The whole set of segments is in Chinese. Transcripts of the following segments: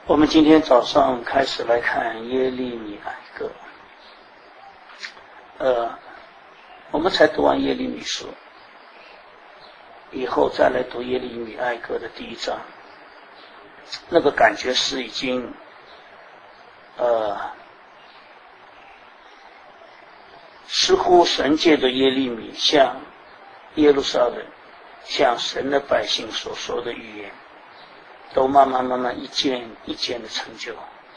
我们今天早上开始来看耶利米哀歌。我们才读完耶利米书，以后再来读耶利米哀歌的第一章，那个感觉是已经似乎神借着耶利米向耶路撒冷、向神的百姓所说的预言，都慢慢一件一件的成就。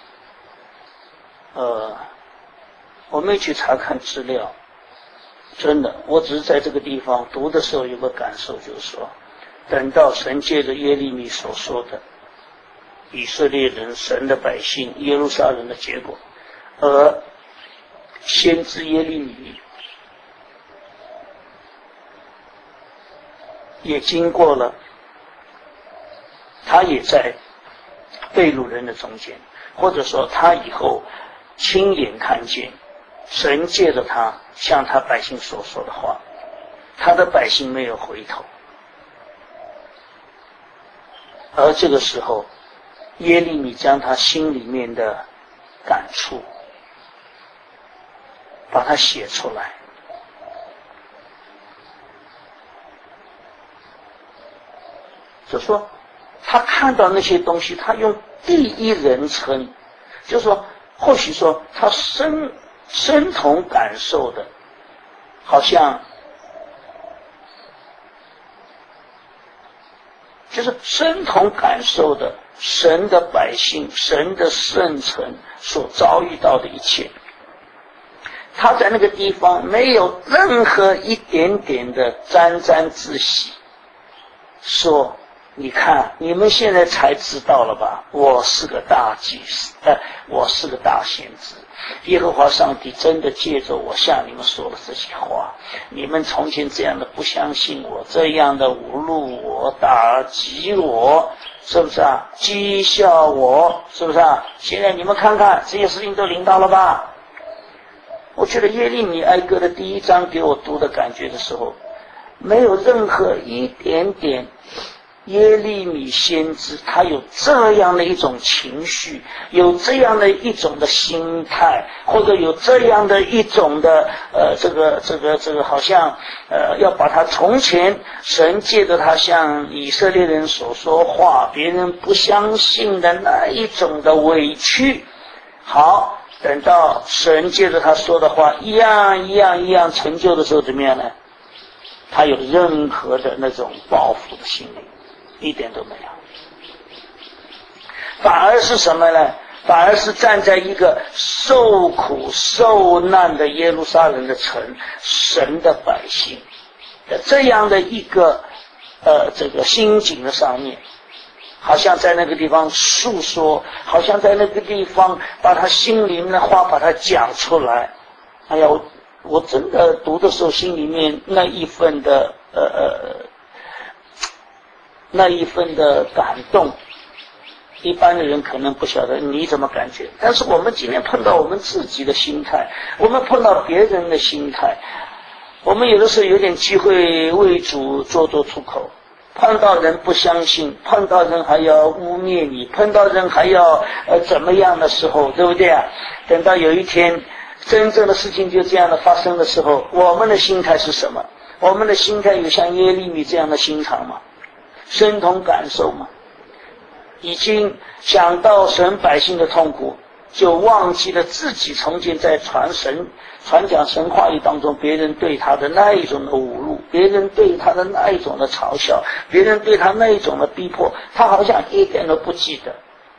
我没去查看资料，真的，我只是在这个地方读的时候有个感受，就是说，等到神借着耶利米所说的以色列人、神的百姓、耶路撒冷的结果，而先知耶利米也经过了，他也在被掳人的中间，或者说他以后亲眼看见神借着他向他百姓所说的话，他的百姓没有回头，而这个时候耶利米将他心里面的感触把它写出来。就是说他看到那些东西，他用第一人称，就是说或许说他身同感受的，好像就是身同感受的神的百姓、神的圣臣所遭遇到的一切，他在那个地方没有任何一点点的沾沾自喜，说你看你们现在才知道了吧，我是个大祭司，我是个大先知，耶和华上帝真的借着我向你们说了这些话，你们从前这样的不相信我，这样的侮辱我、打击我，是不是啊？讥笑我，是不是啊？现在你们看看这些事情都临到了吧。我觉得耶利米哀歌的第一章给我读的感觉的时候，没有任何一点点耶利米先知他有这样的一种情绪，有这样的一种的心态，或者有这样的一种的这个好像要把他从前神借着他向以色列人所说话，别人不相信的那一种的委屈，好，等到神借着他说的话一样成就的时候，怎么样呢？他有任何的那种报复的心理一点都没有，反而是什么呢？反而是站在一个受苦受难的耶路撒冷的城，神的百姓的这样的一个这个心境的上面，好像在那个地方诉说，好像在那个地方把他心里面的话把它讲出来。哎呀，我真的读的时候心里面那一份的感动，一般的人可能不晓得你怎么感觉，但是我们今天碰到我们自己的心态，我们碰到别人的心态，我们有的时候有点机会为主做出口，碰到人不相信，碰到人还要污蔑你，碰到人还要怎么样的时候，对不对啊？等到有一天真正的事情就这样的发生的时候，我们的心态是什么？我们的心态有像耶利米这样的心肠吗？身同感受吗？已经想到神百姓的痛苦，就忘记了自己从前在传讲神话语当中别人对他的那一种的侮辱，别人对他的那一种的嘲笑，别人对他那一种的逼迫，他好像一点都不记得。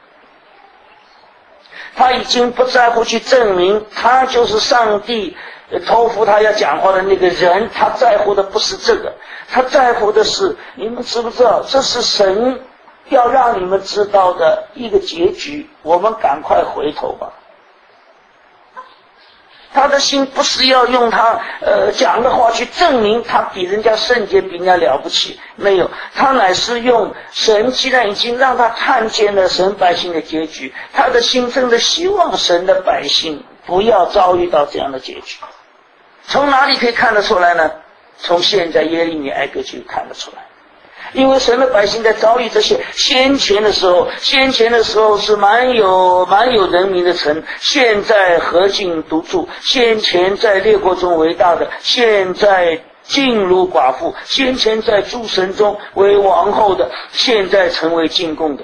他已经不在乎去证明他就是上帝托付他要讲话的那个人，他在乎的不是这个，他在乎的是，你们知不知道这是神要让你们知道的一个结局，我们赶快回头吧。他的心不是要用他讲的话去证明他比人家圣洁，比人家了不起，没有，他乃是用神既然已经让他看见了神百姓的结局，他的心真的希望神的百姓不要遭遇到这样的结局。从哪里可以看得出来呢？从现在耶利米哀歌就看得出来。 因为神的百姓在遭遇这些先前的时候是蛮有人民的城，现在何尽独住；先前在列国中为大的，现在尽如寡妇；先前在诸神中为王后的，现在成为进贡的。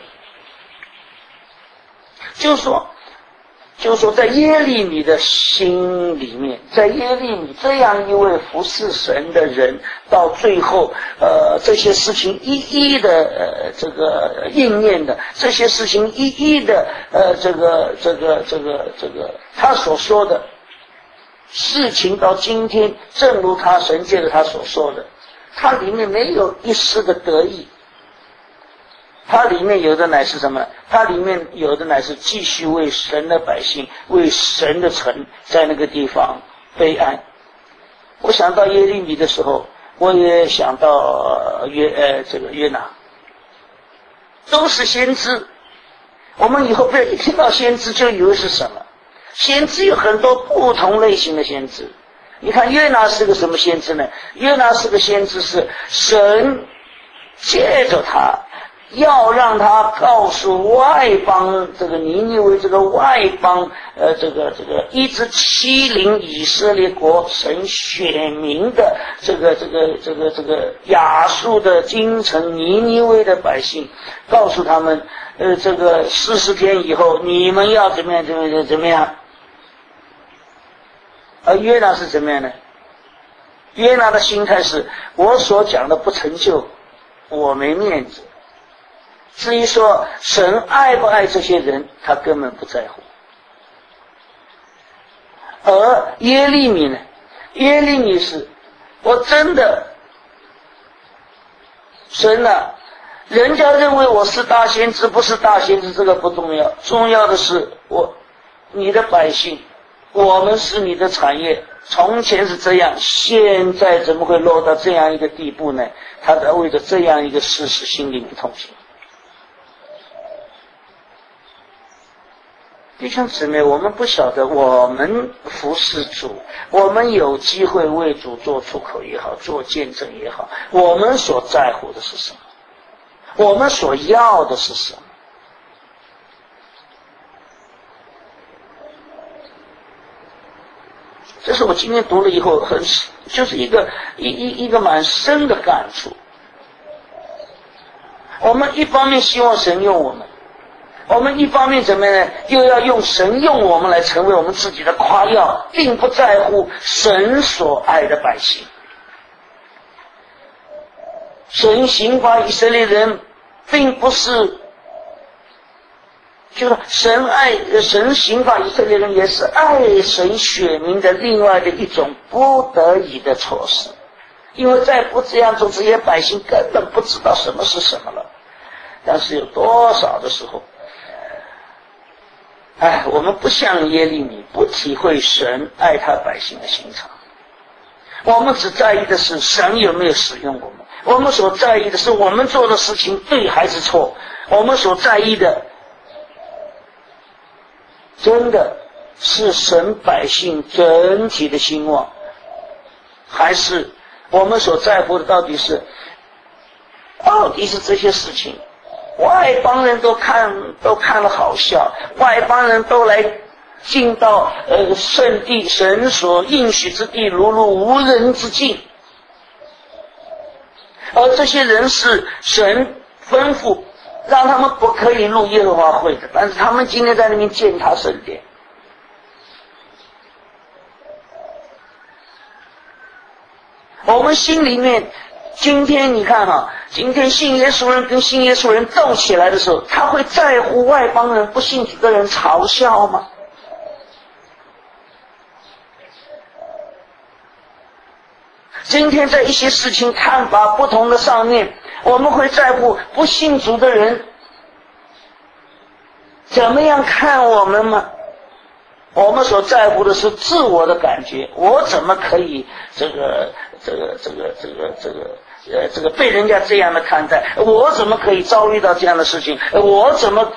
就是说在耶利米的心里面，在耶利米这样一位服侍神的人，到最后这些事情一一的这个应验的，这些事情一一的这个他所说的事情到今天，正如神借着他所说的，他里面没有一丝的得意，它里面有的乃是什么？它里面有的乃是继续为神的百姓，为神的城在那个地方悲哀。我想到耶利米的时候，我也想到约拿，都是先知。我们以后不要一听到先知就以为是什么，先知有很多不同类型的先知。你看约拿是个什么先知呢？约拿是个先知，是神借着他要让他告诉外邦这个尼尼微这个外邦一直欺凌以色列国神选民的这个亚述的京城尼尼微的百姓，告诉他们这个40天以后你们要怎么样。而约拿是怎么样呢？约拿的心态是，我所讲的不成就，我没面子。至于说神爱不爱这些人，他根本不在乎。而耶利米呢？耶利米是，我真的，神啊，人家认为我是大先知，不是大先知，这个不重要，重要的是你的百姓，我们是你的产业，从前是这样，现在怎么会落到这样一个地步呢？他在为着这样一个事实心里面痛心。弟兄姊妹，我们不晓得，我们服侍主，我们有机会为主做出口也好，做见证也好，我们所在乎的是什么？我们所要的是什么？这是我今天读了以后就是一个蛮深的感触。我们一方面希望神用我们，我们一方面怎么样呢？又要用神用我们来成为我们自己的夸耀，并不在乎神所爱的百姓。神刑罚以色列人，并不是就是神刑罚以色列人，也是爱神选民的另外的一种不得已的措施。因为再不这样做，这些百姓根本不知道什么是什么了。但是有多少的时候，我们不像耶利米，不体会神爱他百姓的心肠。我们只在意的是神有没有使用我们，我们所在意的是我们做的事情对还是错，我们所在意的真的是神百姓整体的兴旺，还是我们所在乎的到底是这些事情外邦人都看了好笑，外邦人都来进到圣地，神所应许之地，如无人之境。而这些人是神吩咐让他们不可以入耶和华会的，但是他们今天在那边践踏圣殿。我们心里面，今天你看今天信耶稣人跟信耶稣人斗起来的时候，他会在乎外邦人不信主的人嘲笑吗？今天在一些事情看法不同的上面，我们会在乎不信主的人怎么样看我们吗？我们所在乎的是自我的感觉，我怎么可以被人家这样的看待？我怎么可以遭遇到这样的事情？我怎么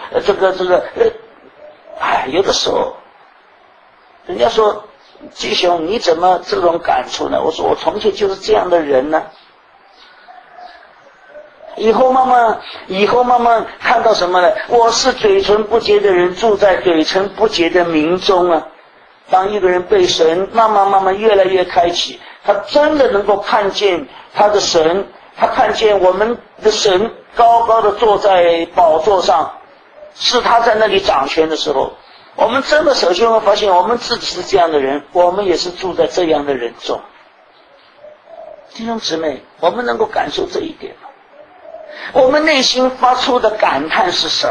有的时候，人家说季兄你怎么这种感触呢？我说我从前就是这样的人呢。 以后慢慢看到什么呢？我是嘴唇不洁的人，住在嘴唇不洁的民中啊。当一个人被神慢慢越来越开启，他真的能够看见他的神，他看见我们的神高高的坐在宝座上，是他在那里掌权的时候，我们真的首先会发现我们自己是这样的人，我们也是住在这样的人中。弟兄姊妹，我们能够感受这一点吗？我们内心发出的感叹是什么？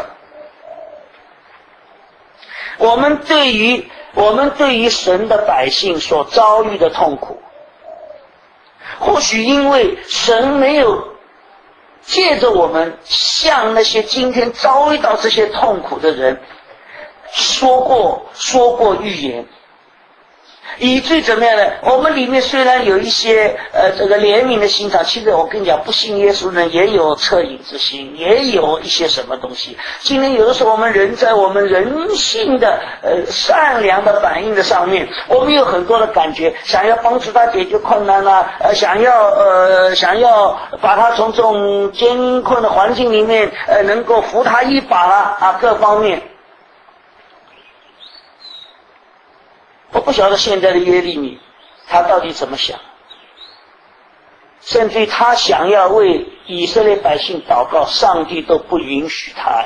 我们对于神的百姓所遭遇的痛苦，或许因为神没有借着我们向那些今天遭遇到这些痛苦的人说过预言，以至于怎么样呢？我们里面虽然有一些这个怜悯的心肠，其实我跟你讲，不信耶稣人也有恻隐之心，也有一些什么东西。今天有的时候我们人在我们人性的善良的反应的上面，我们有很多的感觉，想要帮助他解决困难啦，想要把他从这种艰困的环境里面能够扶他一把啦啊，各方面。我不晓得现在的耶利米他到底怎么想，甚至于他想要为以色列百姓祷告，上帝都不允许他。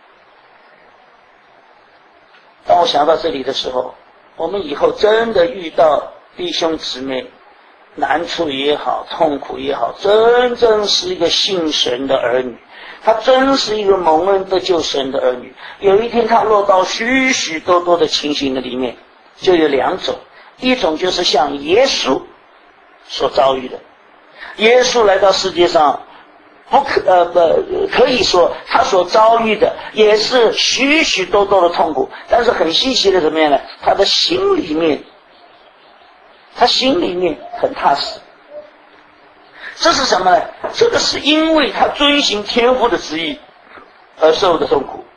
当我想到这里的时候，我们以后真的遇到弟兄姊妹难处也好，痛苦也好，真正是一个信神的儿女，他真是一个蒙恩得救神的儿女，有一天他落到许许多多的情形的里面，就有两种，一种就是像耶稣所遭遇的，耶稣来到世界上，可以说他所遭遇的也是许许多多的痛苦，但是很稀奇的怎么样呢？他心里面很踏实。这是什么呢？这个是因为他遵行天父的旨意而受的痛苦。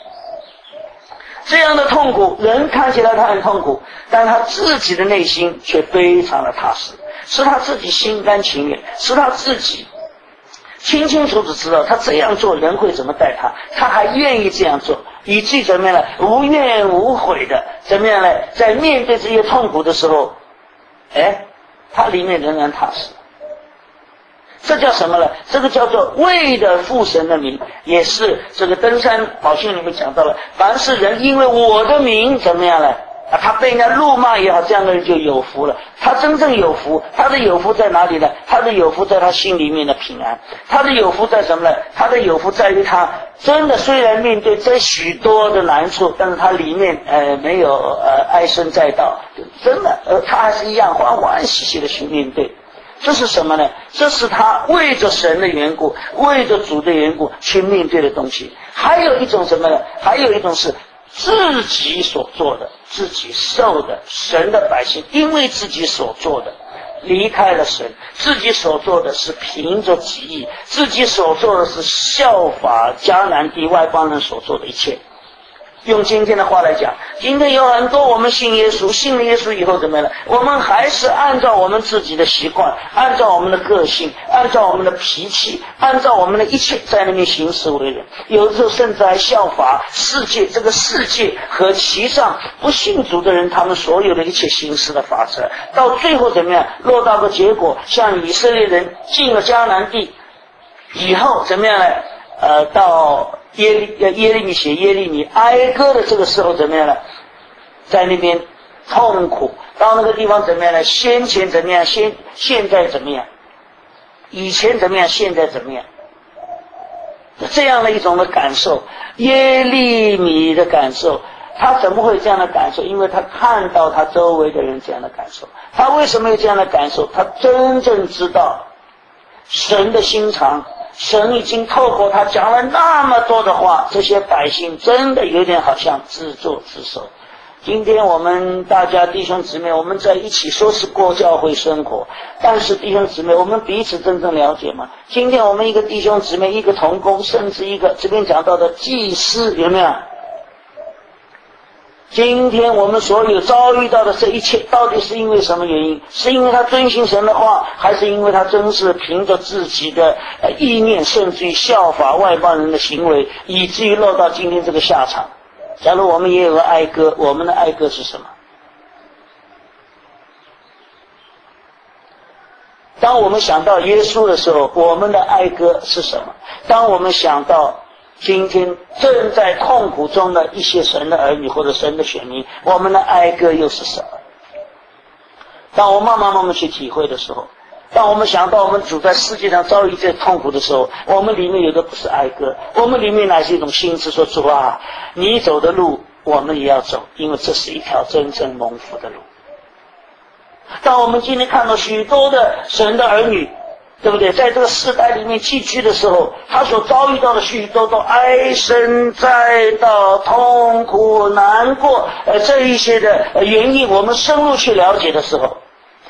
这样的痛苦，人看起来他很痛苦，但他自己的内心却非常的踏实，是他自己心甘情愿，是他自己清清楚楚知道他这样做人会怎么待他，他还愿意这样做，以至于怎么样呢？无怨无悔的怎么样呢？在面对这些痛苦的时候，他里面仍然踏实。这叫什么呢？这个叫做为了父神的名，也是这个登山宝训里面讲到了，凡是人因为我的名怎么样呢？他被人家辱骂也好，这样的人就有福了。他真正有福，他的有福在哪里呢？他的有福在他心里面的平安。他的有福在什么呢？他的有福在于他真的虽然面对这许多的难处，但是他里面没有唉声载道，真的他还是一样欢欢喜喜的去面对。这是什么呢？这是他为着神的缘故，为着主的缘故去面对的东西。还有一种什么呢？还有一种是自己所做的，自己受的，神的百姓因为自己所做的离开了神，自己所做的是凭着己意，自己所做的是效法迦南地外邦人所做的一切。用今天的话来讲，今天有很多我们信耶稣，信了耶稣以后怎么样呢？我们还是按照我们自己的习惯，按照我们的个性，按照我们的脾气，按照我们的一切在那边行事为人，有的时候甚至还效法世界，这个世界和其上不信主的人他们所有的一切行事的法则，到最后怎么样？落到个结果，像以色列人进了迦南地以后怎么样呢？到耶利米写耶利米哀歌的这个时候怎么样呢？在那边痛苦，到那个地方怎么样呢？先前怎么样？现在怎么样？以前怎么样？现在怎么样？这样的一种的感受，耶利米的感受，他怎么会这样的感受？因为他看到他周围的人这样的感受。他为什么有这样的感受？他真正知道神的心肠，神已经透过他讲了那么多的话，这些百姓真的有点好像自作自受。今天我们大家弟兄姊妹，我们在一起说是过教会生活，但是弟兄姊妹，我们彼此真正了解吗？今天我们一个弟兄姊妹，一个同工，甚至一个这边讲到的祭司，有没有？ 今天我们所有遭遇到的这一切，到底是因为什么原因？是因为他遵行神的话，还是因为他真是凭着自己的意念，甚至于效法外邦人的行为，以至于落到今天这个下场？假如我们也有个哀歌，我们的哀歌是什么？当我们想到耶稣的时候，我们的哀歌是什么？当我们想到今天正在痛苦中的一些神的儿女或者神的选民，我们的哀歌又是什么？当我慢慢去体会的时候，当我们想到我们主在世界上遭遇这痛苦的时候，我们里面有的不是哀歌，我们里面乃是一种心思，说主啊，你走的路我们也要走，因为这是一条真正蒙福的路。当我们今天看到许多的神的儿女，对不对？在这个世代里面寄居的时候，他所遭遇到的许多都唉声载道、痛苦难过，这一些的原因，我们深入去了解的时候，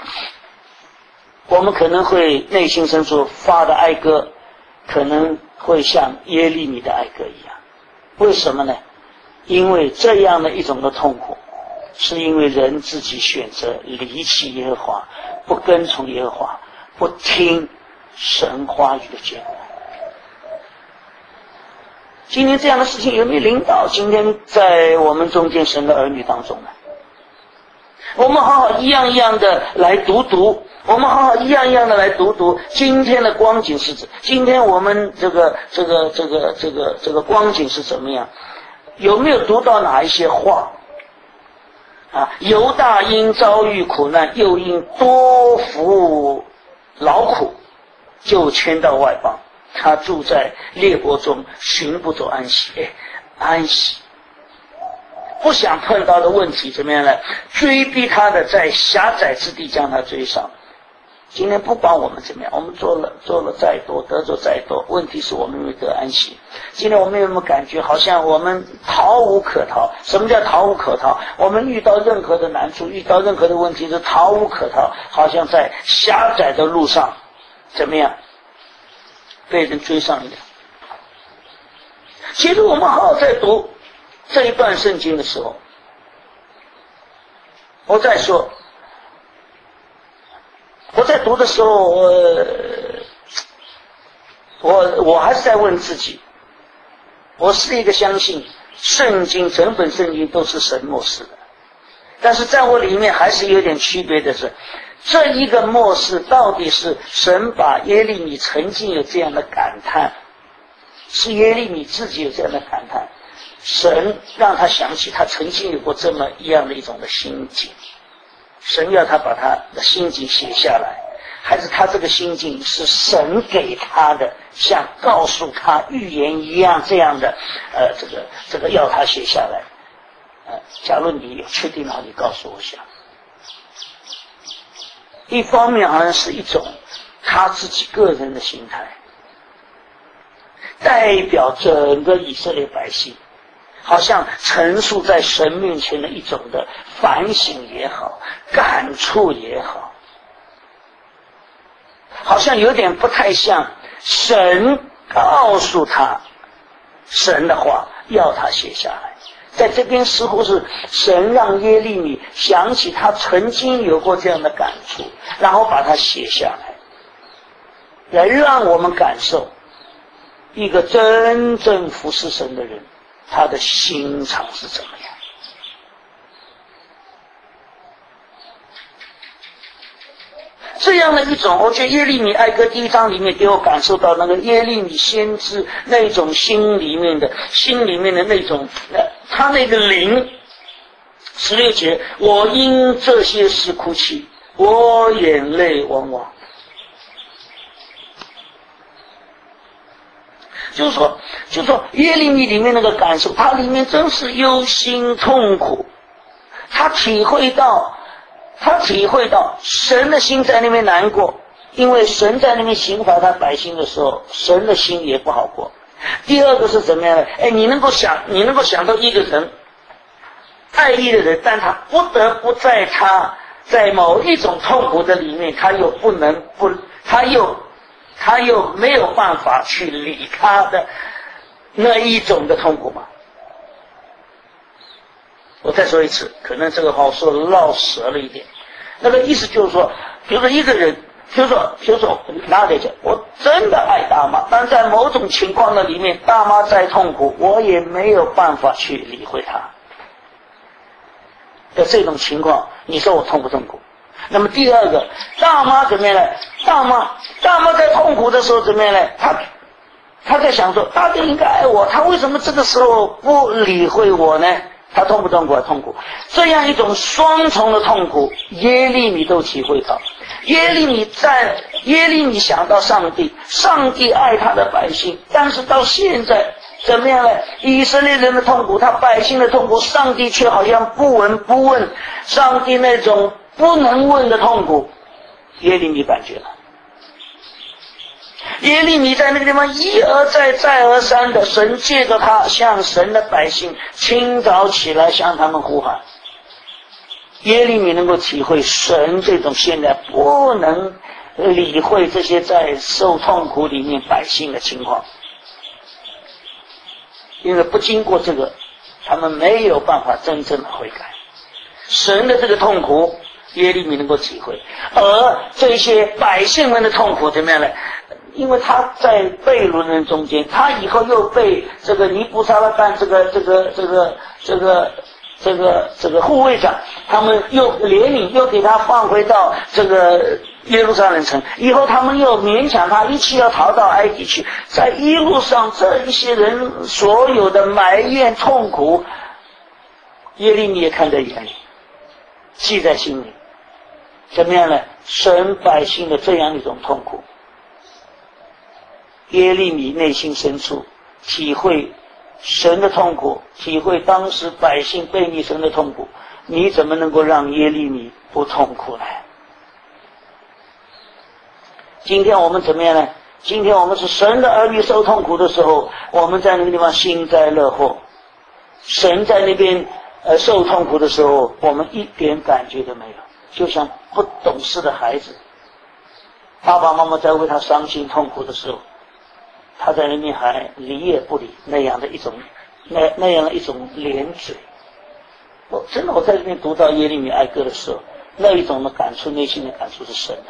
我们可能会内心深处发的哀歌，可能会像耶利米的哀歌一样。为什么呢？因为这样的一种的痛苦，是因为人自己选择离弃耶和华，不跟从耶和华，不听神话语的结果。今天这样的事情有没有临到今天在我们中间神的儿女当中呢？我们好好一样一样的来读，我们好好一样一样的来读今天的光景是今天我们这个光景是怎么样？有没有读到哪一些话？犹大因遭遇苦难，又因多服劳苦，就迁到外邦。他住在列国中，寻不着安息。安息不想碰到的问题怎么样呢？追逼他的在狭窄之地将他追上。今天不管我们怎么样，我们做了再多，得着再多，问题是我们没得安息。今天我们有没有感觉好像我们逃无可逃？什么叫逃无可逃？我们遇到任何的难处，遇到任何的问题是逃无可逃，好像在狭窄的路上怎么样被人追上一样。其实我们好好在读这一段圣经的时候，我在读的时候，我还是在问自己，我是一个相信圣经整本圣经都是神默示的，但是在我里面还是有点区别的是，这一个默示到底是神把耶利米曾经有这样的感叹，是耶利米自己有这样的感叹，神让他想起他曾经有过这么一样的一种的心境，神要他把他的心境写下来，还是他这个心境是神给他的，像告诉他预言一样这样的这个要他写下来。假如你有确定了，你告诉我一下。一方面好像是一种他自己个人的心态，代表整个以色列百姓，好像陈述在神面前的一种的反省也好，感触也好，好像有点不太像神告诉他神的话要他写下来。在这边似乎是神让耶利米想起他曾经有过这样的感触，然后把它写下来，来让我们感受一个真正服侍神的人他的心肠是怎么样。这样的一种，我觉得耶利米哀歌第1章里面给我感受到那个耶利米先知那种心里面的那种他那个灵。16节，我因这些事哭泣，我眼泪汪汪。就是说耶利米里面那个感受，他里面真是忧心痛苦，他体会到神的心在那边难过，因为神在那边刑罚他百姓的时候，神的心也不好过。第二个是怎么样的？你能够想到一个人爱意的人，但他不得不在某一种痛苦的里面，他又没有办法去理他的那一种的痛苦吗？ 我再说一次，可能这个话我说的绕舌了一点。那个意思就是说，比如说一个人，比如说拿来讲，我真的爱大妈，但在某种情况的里面，大妈再痛苦，我也没有办法去理会她。在这种情况，你说我痛不痛苦？那么第二个，大妈怎么样呢？大妈在痛苦的时候怎么样呢？她在想说，大哥应该爱我，他为什么这个时候不理会我呢？他痛不痛苦？痛苦。这样一种双重的痛苦，耶利米都体会到。耶利米想到上帝，上帝爱他的百姓，但是到现在怎么样呢？以色列人的痛苦，他百姓的痛苦，上帝却好像不闻不问。上帝那种不能问的痛苦，耶利米感觉了。耶利米在那个地方一而再再而三的，神借着他向神的百姓清早起来向他们呼喊。耶利米能够体会神这种现在不能理会这些在受痛苦里面百姓的情况，因为不经过这个，他们没有办法真正的悔改。神的这个痛苦，耶利米能够体会，而这些百姓们的痛苦怎么样呢？因为他在被掳人中间，他以后又被这个尼布撒拉旦这个护卫长，他们又怜悯，又给他放回到这个耶路撒冷城，以后他们又勉强他一起要逃到埃及去。在一路上这一些人所有的埋怨痛苦，耶利米也看在眼里，记在心里。怎么样呢？神百姓的这样一种痛苦，耶利米内心深处体会神的痛苦，体会当时百姓背逆神的痛苦，你怎么能够让耶利米不痛苦呢？今天我们怎么样呢？今天我们是神的儿女受痛苦的时候，我们在那个地方幸灾乐祸。神在那边受痛苦的时候，我们一点感觉都没有，就像不懂事的孩子，爸爸妈妈在为他伤心痛苦的时候，他在那边还理也不理，那样的一种连嘴。真的，我在这边读到耶利米哀歌的时候，那一种的感触，内心的感触是深的。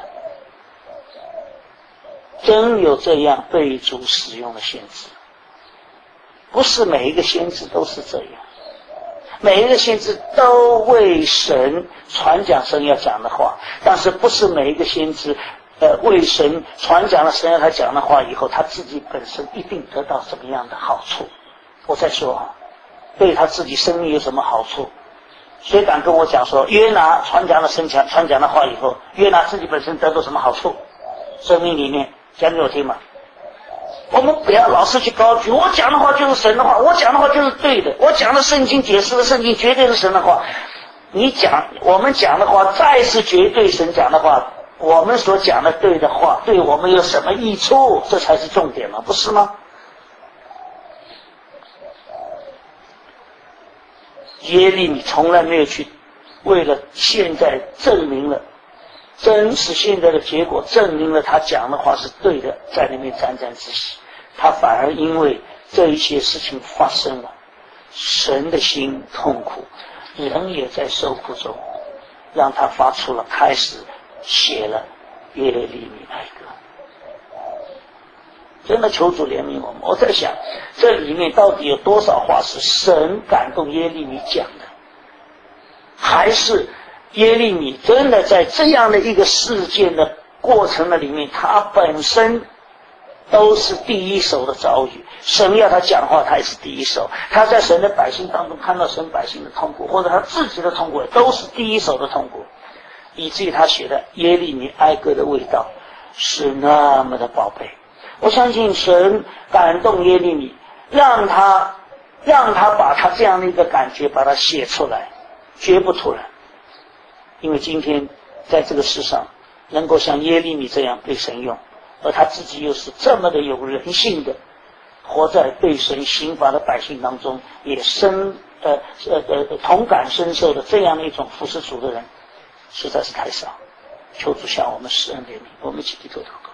真有这样被主使用的先知，不是每一个先知都是这样，每一个先知都为神传讲神要讲的话，但是不是每一个先知为神传讲了神要他讲的话以后，他自己本身一定得到什么样的好处。我再说啊，对他自己生命有什么好处？谁敢跟我讲说约拿传讲了神传讲的话以后，约拿自己本身得到什么好处？生命里面讲给我听嘛。我们不要老是去高举我讲的话就是神的话，我讲的话就是对的，我讲的圣经解释的圣经绝对是神的话。我们讲的话再是绝对神讲的话，我们所讲的对的话对我们有什么益处？这才是重点嘛，不是吗？耶利米从来没有去为了现在证明了真实现在的结果，证明了他讲的话是对的，在那边沾沾自喜。他反而因为这一些事情发生了，神的心痛苦，人也在受苦中，让他发出了开始写了耶利米哀歌。真的求主怜悯我们。我在想这里面到底有多少话是神感动耶利米讲的，还是耶利米真的在这样的一个事件的过程的里面，他本身都是第一手的遭遇。神要他讲话，他也是第一手。他在神的百姓当中看到神百姓的痛苦，或者他自己的痛苦，都是第一手的痛苦，以至于他写的耶利米哀歌的味道是那么的宝贝。我相信神感动耶利米，让他把他这样的一个感觉把它写出来，绝不突然。因为今天在这个世上能够像耶利米这样被神用，而他自己又是这么的有人性的活在被神刑罚的百姓当中，也同感深受的这样的一种服侍主的人，实在是太少。求主向我们施恩怜悯，我们一起低头祷告。